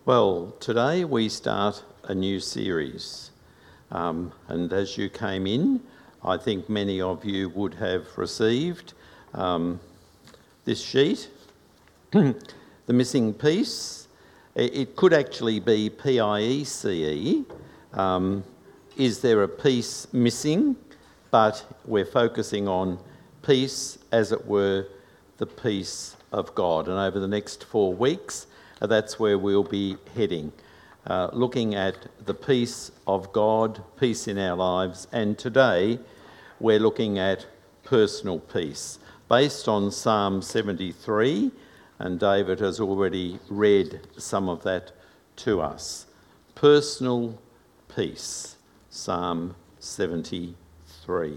Well, today we start a new series, and as you came in, I think many of you would have received this sheet, the missing piece. It could actually be PIECE. Is there a piece missing? But we're focusing on peace, as it were, the peace of God. And over the next 4 weeks, that's where we'll be heading, looking at the peace of God, peace in our lives. And today we're looking at personal peace, based on Psalm 73, and David has already read some of that to us. Personal peace, Psalm 73.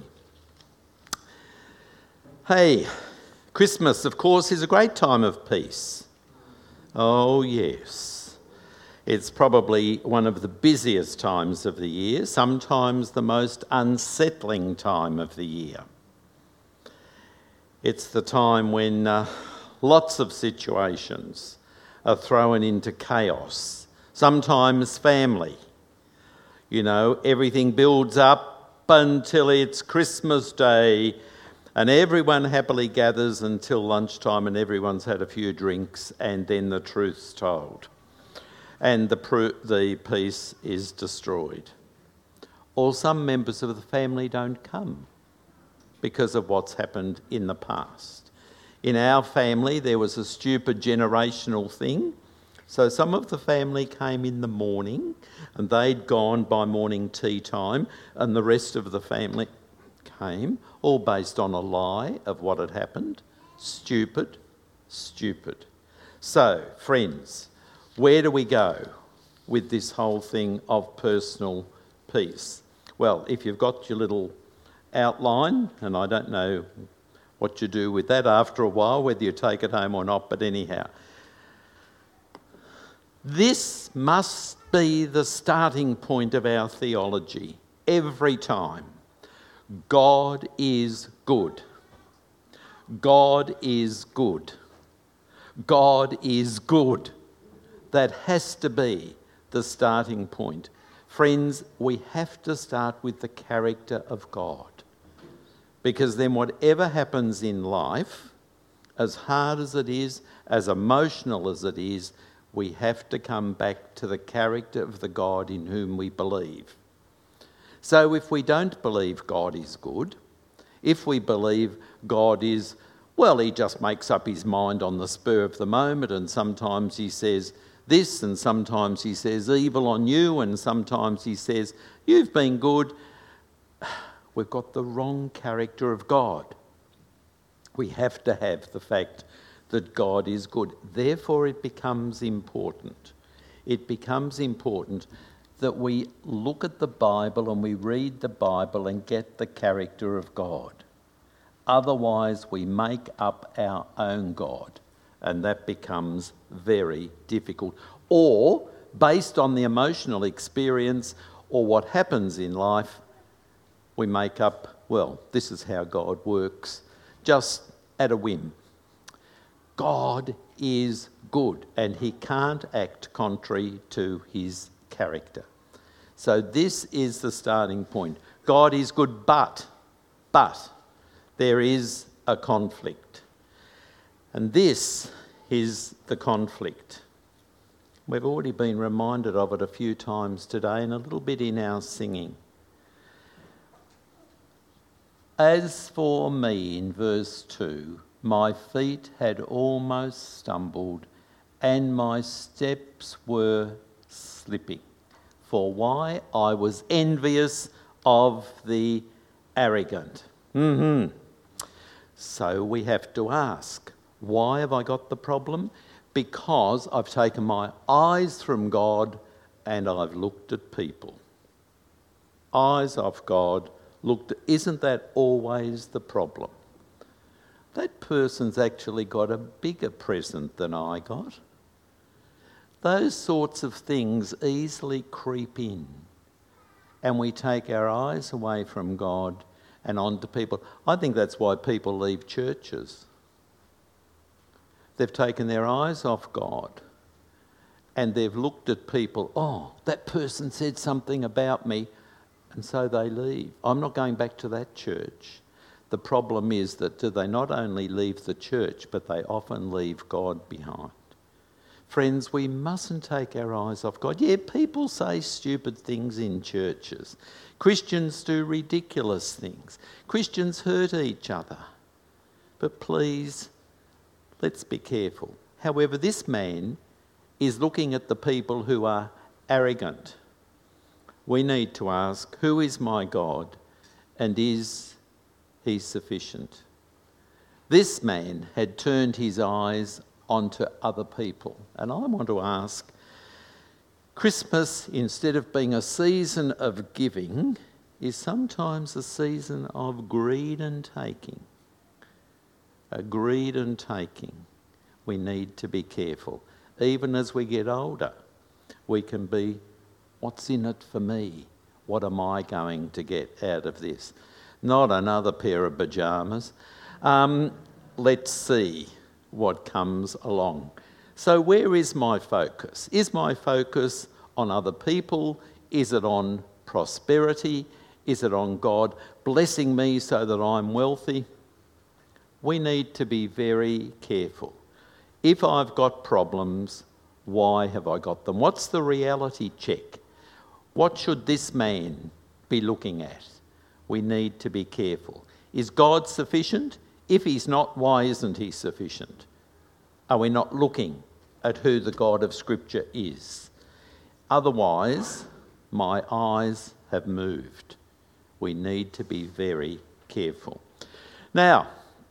Hey, Christmas, of course, is a great time of peace. Oh, yes. It's probably one of the busiest times of the year, sometimes the most unsettling time of the year. It's the time when lots of situations are thrown into chaos, sometimes family. You know, everything builds up until it's Christmas Day, and everyone happily gathers until lunchtime and everyone's had a few drinks, and then the truth's told. And the peace is destroyed. Or some members of the family don't come because of what's happened in the past. In our family, there was a stupid generational thing. So some of the family came in the morning and they'd gone by morning tea time, and the rest of the family came, all based on a lie of what had happened. Stupid. So, friends, where do we go with this whole thing of personal peace? Well, if you've got your little outline, and I don't know what you do with that after a while, whether you take it home or not, but anyhow, this must be the starting point of our theology every time. God is good. God is good. God is good. That has to be the starting point. Friends, we have to start with the character of God. Because then whatever happens in life, as hard as it is, as emotional as it is, we have to come back to the character of the God in whom we believe. So if we don't believe God is good, if we believe God is, well, he just makes up his mind on the spur of the moment, and sometimes he says this, and sometimes he says evil on you, and sometimes he says, you've been good, we've got the wrong character of God. We have to have the fact that God is good. Therefore, it becomes important. It becomes important that we look at the Bible and we read the Bible and get the character of God. Otherwise, we make up our own God, and that becomes very difficult. Or, based on the emotional experience or what happens in life, we make up, well, this is how God works, just at a whim. God is good, and he can't act contrary to his character. So this is the starting point. God is good, but there is a conflict. And this is the conflict. We've already been reminded of it a few times today, and a little bit in our singing. As for me, in verse 2, my feet had almost stumbled, and my steps were slipping. For why? I was envious of the arrogant. So we have to ask, why have I got the problem? Because I've taken my eyes from God and I've looked at people. Eyes off God, isn't that always the problem? That person's actually got a bigger present than I got. Those sorts of things easily creep in, and we take our eyes away from God and onto people. I think that's why people leave churches. They've taken their eyes off God and they've looked at people, oh, that person said something about me, and so they leave. I'm not going back to that church. The problem is that do they not only leave the church, but they often leave God behind. Friends, we mustn't take our eyes off God. Yeah, people say stupid things in churches. Christians do ridiculous things. Christians hurt each other. But please, let's be careful. However, this man is looking at the people who are arrogant. We need to ask, who is my God, and is he sufficient? This man had turned his eyes onto other people. And I want to ask, Christmas, instead of being a season of giving, is sometimes a season of greed and taking. Greed and taking. We need to be careful. Even as we get older, we can be, what's in it for me? What am I going to get out of this? Not another pair of pyjamas. Let's see what comes along. So where is my focus? Is my focus on other people? Is it on prosperity? Is it on God blessing me so that I'm wealthy? We need to be very careful. If I've got problems, why have I got them? What's the reality check? What should this man be looking at? We need to be careful. Is God sufficient? If he's not, why isn't he sufficient? Are we not looking at who the God of Scripture is? Otherwise, my eyes have moved. We need to be very careful. Now,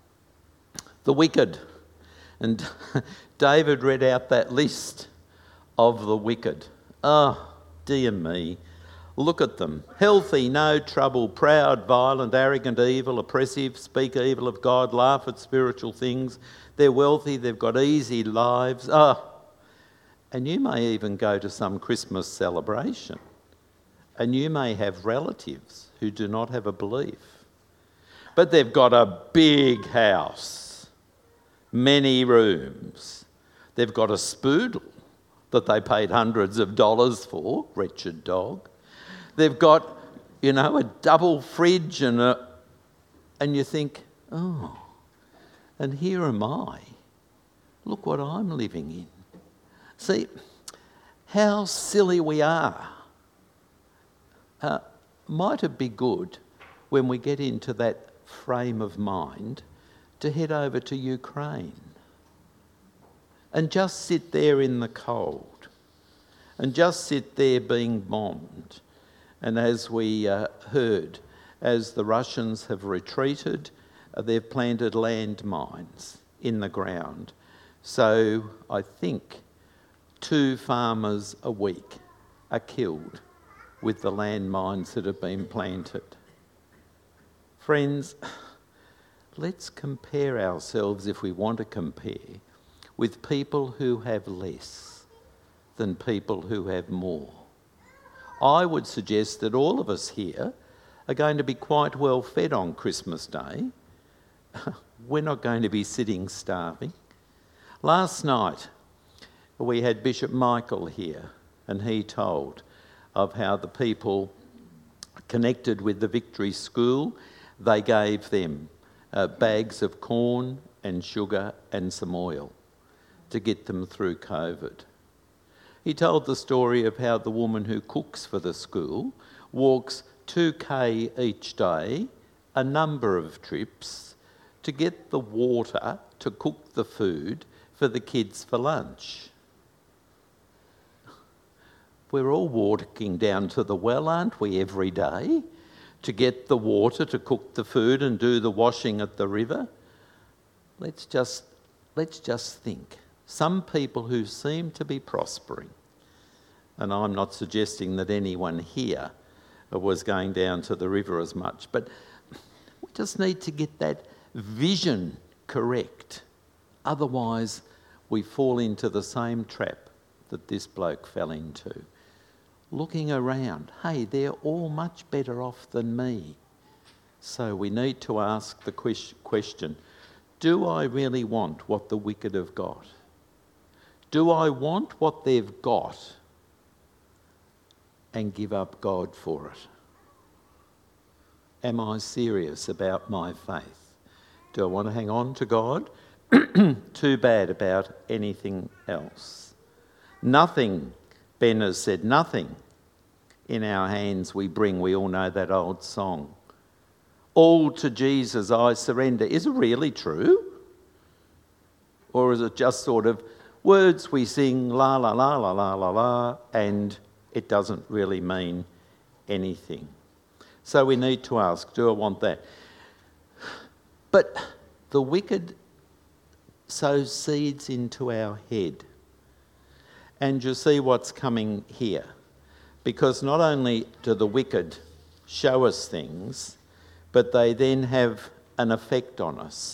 the wicked. And David read out that list of the wicked. Oh, dear me. Look at them. Healthy, no trouble, proud, violent, arrogant, evil, oppressive, speak evil of God, laugh at spiritual things. They're wealthy, they've got easy lives. And you may even go to some Christmas celebration and you may have relatives who do not have a belief. But they've got a big house, many rooms. They've got a spoodle that they paid hundreds of dollars for, wretched dog. They've got, a double fridge and you think, oh, and here am I. Look what I'm living in. See, how silly we are. Might it be good when we get into that frame of mind to head over to Ukraine and just sit there in the cold and just sit there being bombed. And as we heard, as the Russians have retreated, they've planted landmines in the ground. So I think 2 farmers a week are killed with the landmines that have been planted. Friends, let's compare ourselves, if we want to compare, with people who have less than people who have more. I would suggest that all of us here are going to be quite well fed on Christmas Day. We're not going to be sitting starving. Last night we had Bishop Michael here, and he told of how the people connected with the Victory School, they gave them bags of corn and sugar and some oil to get them through COVID. He told the story of how the woman who cooks for the school walks 2k each day, a number of trips, to get the water to cook the food for the kids for lunch. We're all walking down to the well, aren't we, every day, to get the water to cook the food and do the washing at the river? Let's just think. Some people who seem to be prospering, and I'm not suggesting that anyone here was going down to the river as much, but we just need to get that vision correct. Otherwise, we fall into the same trap that this bloke fell into. Looking around, hey, they're all much better off than me. So we need to ask the question, do I really want what the wicked have got? Do I want what they've got and give up God for it? Am I serious about my faith? Do I want to hang on to God? Too bad about anything else. Nothing, Ben has said, nothing in our hands we bring. We all know that old song. All to Jesus I surrender. Is it really true? Or is it just sort of words we sing, la la la la la la la, and it doesn't really mean anything? So we need to ask, do I want that? But the wicked sow seeds into our head. And you see what's coming here. Because not only do the wicked show us things, but they then have an effect on us.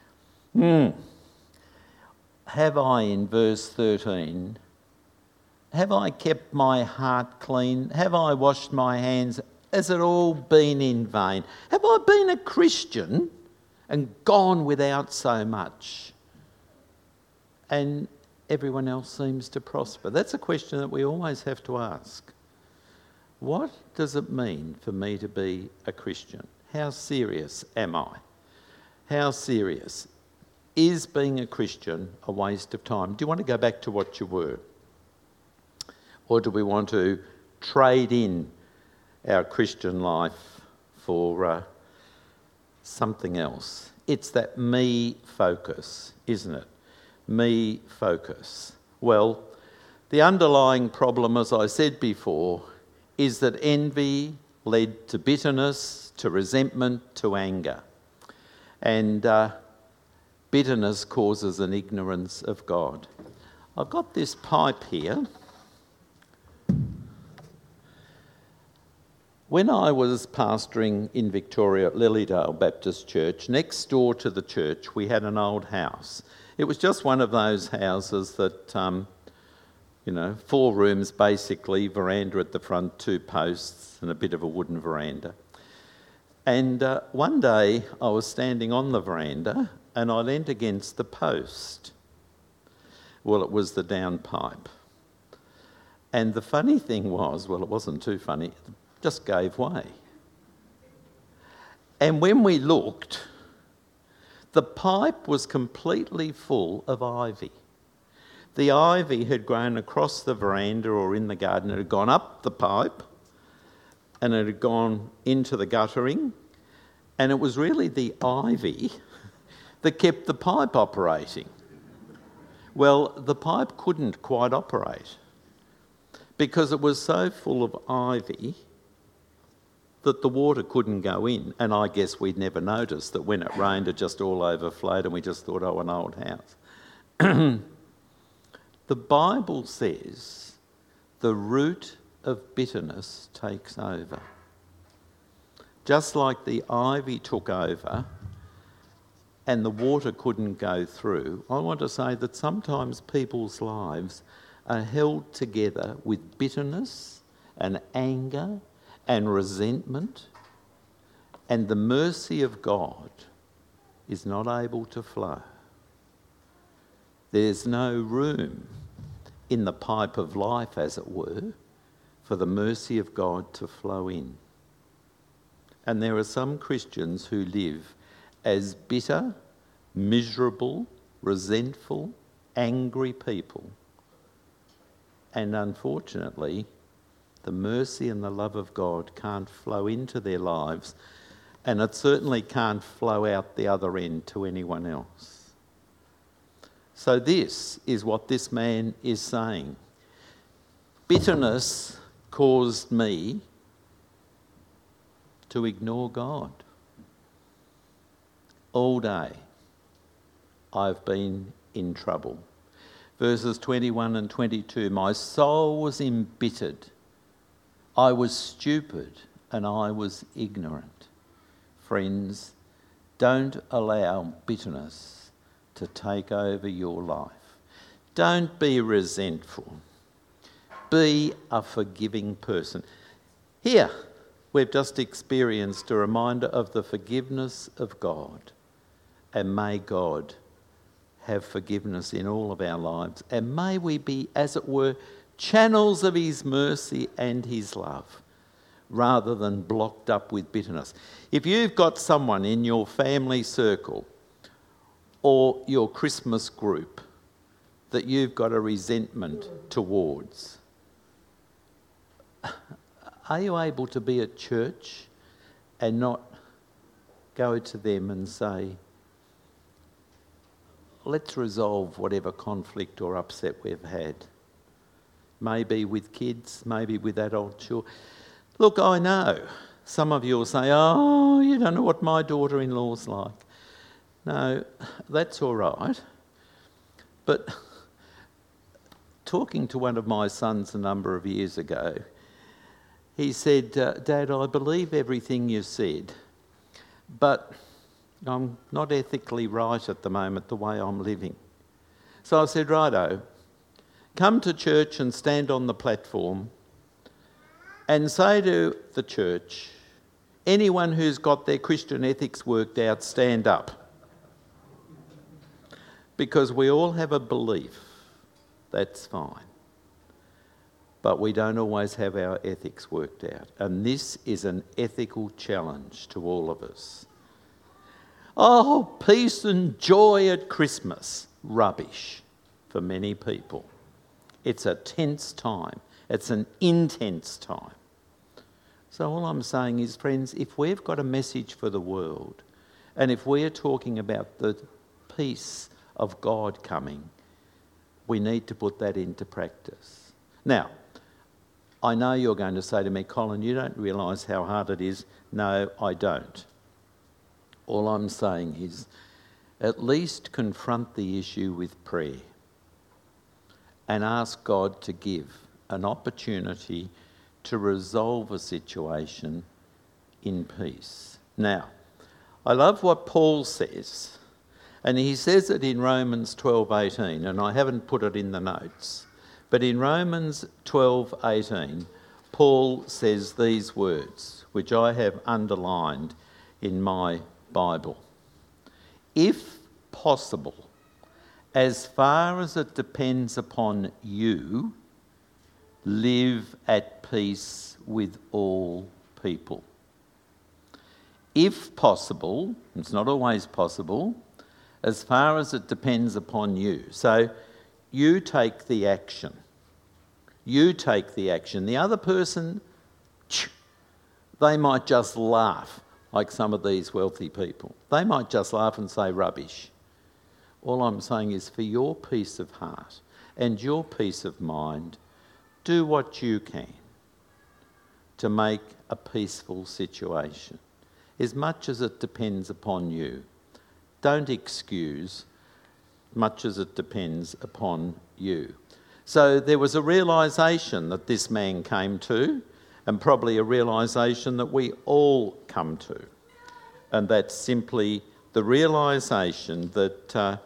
Have I, in verse 13, have I kept my heart clean? Have I washed my hands? Has it all been in vain? Have I been a Christian and gone without so much? And everyone else seems to prosper. That's a question that we always have to ask. What does it mean for me to be a Christian? How serious am I? How serious? Is being a Christian a waste of time? Do you want to go back to what you were? Or do we want to trade in our Christian life for something else? It's that me focus, isn't it? Me focus. Well, the underlying problem, as I said before, is that envy led to bitterness, to resentment, to anger. And bitterness causes an ignorance of God. I've got this pipe here. When I was pastoring in Victoria at Lilydale Baptist Church, next door to the church we had an old house. It was just one of those houses that, 4 rooms basically, veranda at the front, 2 posts and a bit of a wooden veranda. And one day I was standing on the veranda and I leant against the post. Well, it was the downpipe. And the funny thing was, well, it wasn't too funny, it just gave way. And when we looked, the pipe was completely full of ivy. The ivy had grown across the veranda or in the garden. It had gone up the pipe and it had gone into the guttering. And it was really the ivy that kept the pipe operating. Well, the pipe couldn't quite operate because it was so full of ivy that the water couldn't go in. And I guess we'd never noticed that when it rained, it just all overflowed and we just thought, oh, an old house. The Bible says the root of bitterness takes over. Just like the ivy took over and the water couldn't go through, I want to say that sometimes people's lives are held together with bitterness and anger and resentment, and the mercy of God is not able to flow. There's no room in the pipe of life, as it were, for the mercy of God to flow in. And there are some Christians who live as bitter, miserable, resentful, angry people. And unfortunately, the mercy and the love of God can't flow into their lives, and it certainly can't flow out the other end to anyone else. So this is what this man is saying. Bitterness caused me to ignore God. All day I've been in trouble. Verses 21 and 22, my soul was embittered. I was stupid and I was ignorant. Friends, don't allow bitterness to take over your life. Don't be resentful. Be a forgiving person. Here, we've just experienced a reminder of the forgiveness of God. And may God have forgiveness in all of our lives. And may we be, as it were, channels of his mercy and his love, rather than blocked up with bitterness. If you've got someone in your family circle or your Christmas group that you've got a resentment towards, are you able to be at church and not go to them and say, let's resolve whatever conflict or upset we've had? Maybe with kids, maybe with adult children. Look, I know some of you will say, oh, you don't know what my daughter-in-law's like. No, that's all right. But talking to one of my sons a number of years ago, he said, Dad, I believe everything you said, but I'm not ethically right at the moment the way I'm living. So I said, righto, come to church and stand on the platform and say to the church, anyone who's got their Christian ethics worked out, stand up. Because we all have a belief, that's fine. But we don't always have our ethics worked out. And this is an ethical challenge to all of us. Oh, peace and joy at Christmas. Rubbish for many people. It's a tense time. It's an intense time. So all I'm saying is, friends, if we've got a message for the world, and if we're talking about the peace of God coming, we need to put that into practice. Now, I know you're going to say to me, Colin, you don't realise how hard it is. No, I don't. All I'm saying is, at least confront the issue with prayer and ask God to give an opportunity to resolve a situation in peace. Now, I love what Paul says, and he says it in Romans 12:18, and I haven't put it in the notes, but in Romans 12:18, Paul says these words, which I have underlined in my Bible. If possible, as far as it depends upon you, live at peace with all people. If possible, it's not always possible, as far as it depends upon you. So you take the action. You take the action. The other person, they might just laugh, like some of these wealthy people. They might just laugh and say rubbish. All I'm saying is, for your peace of heart and your peace of mind, do what you can to make a peaceful situation, as much as it depends upon you. Don't excuse, much as it depends upon you. So there was a realisation that this man came to, and probably a realisation that we all come to. And that's simply the realisation that,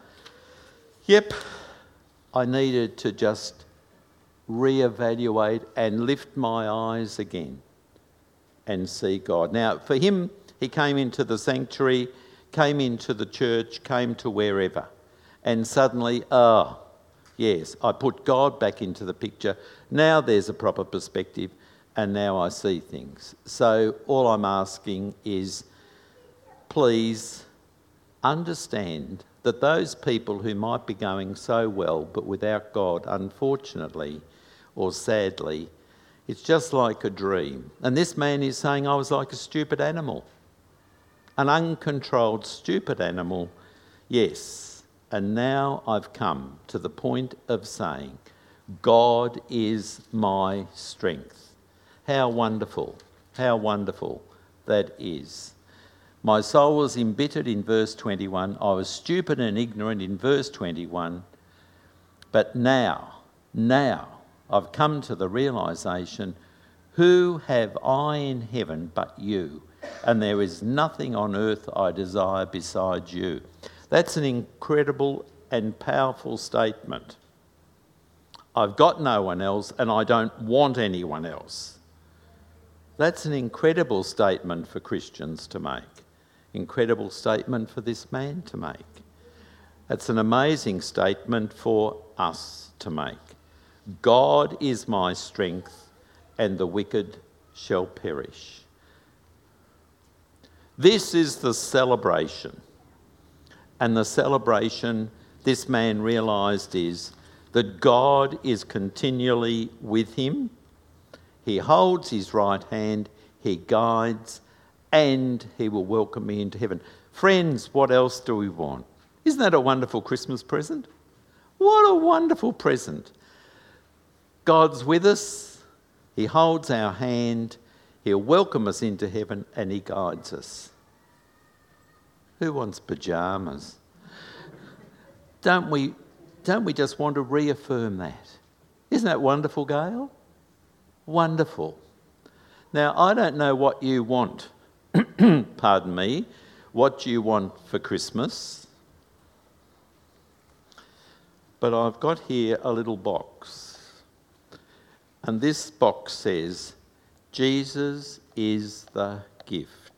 I needed to just reevaluate and lift my eyes again and see God. Now, for him, he came into the sanctuary, came into the church, came to wherever. And suddenly, yes, I put God back into the picture. Now there's a proper perspective, and now I see things. So all I'm asking is, please understand that those people who might be going so well but without God, unfortunately or sadly, it's just like a dream. And this man is saying, I was like a stupid animal, an uncontrolled stupid animal. Yes, and now I've come to the point of saying, God is my strength. How wonderful that is. My soul was embittered in verse 21. I was stupid and ignorant in verse 21. But now, I've come to the realisation, who have I in heaven but you? And there is nothing on earth I desire besides you. That's an incredible and powerful statement. I've got no one else and I don't want anyone else. That's an incredible statement for Christians to make. Incredible statement for this man to make. It's an amazing statement for us to make. God is my strength, and the wicked shall perish. This is the celebration. And the celebration, this man realised, is that God is continually with him. He holds his right hand, he guides, and he will welcome me into heaven. Friends, what else do we want? Isn't that a wonderful Christmas present? What a wonderful present. God's with us, he holds our hand, he'll welcome us into heaven, and he guides us. Who wants pyjamas? Don't we just want to reaffirm that? Isn't that wonderful, Gail? Wonderful. Now, I don't know what you want, pardon me, what you want for Christmas, but I've got here a little box. And this box says, Jesus is the gift.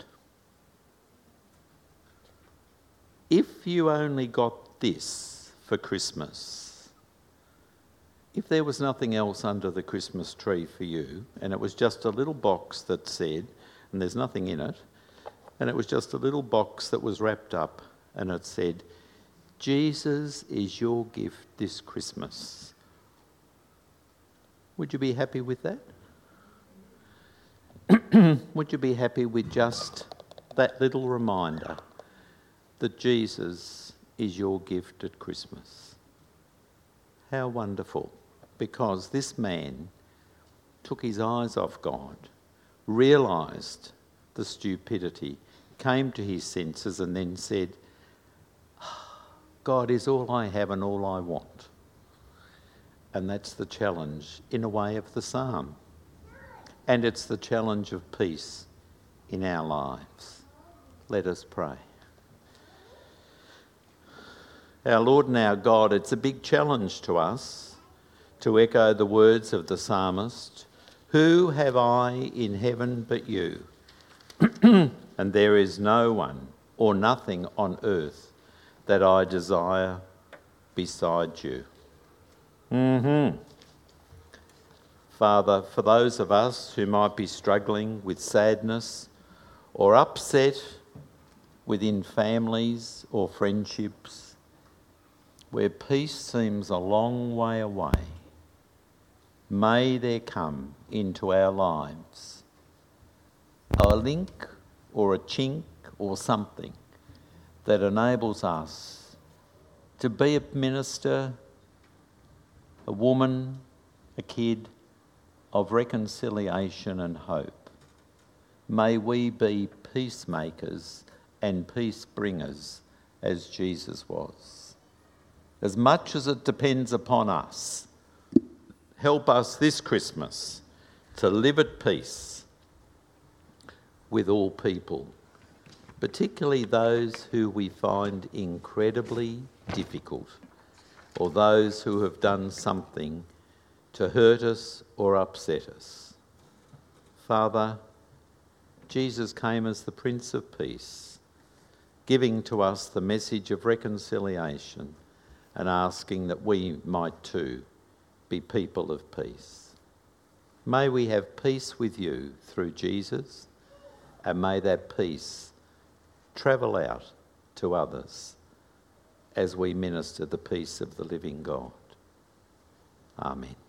If you only got this for Christmas, if there was nothing else under the Christmas tree for you, and it was just a little box that said, and there's nothing in it, and it was just a little box that was wrapped up, and it said, Jesus is your gift this Christmas. Would you be happy with that? Would you be happy with just that little reminder that Jesus is your gift at Christmas? How wonderful. Because this man took his eyes off God, realised the stupidity, came to his senses and then said, God is all I have and all I want. And that's the challenge, in a way, of the psalm. And it's the challenge of peace in our lives. Let us pray. Our Lord and our God, it's a big challenge to us to echo the words of the psalmist, who have I in heaven but you? And there is no one or nothing on earth that I desire beside you. Father, for those of us who might be struggling with sadness or upset within families or friendships, where peace seems a long way away, may there come into our lives a link or a chink or something that enables us to be a minister, a woman, a kid of reconciliation and hope. May we be peacemakers and peace bringers as Jesus was. As much as it depends upon us, help us this Christmas to live at peace with all people, particularly those who we find incredibly difficult, or those who have done something to hurt us or upset us. Father, Jesus came as the Prince of Peace, giving to us the message of reconciliation and asking that we might too be people of peace. May we have peace with you through Jesus, and may that peace travel out to others as we minister the peace of the living God. Amen.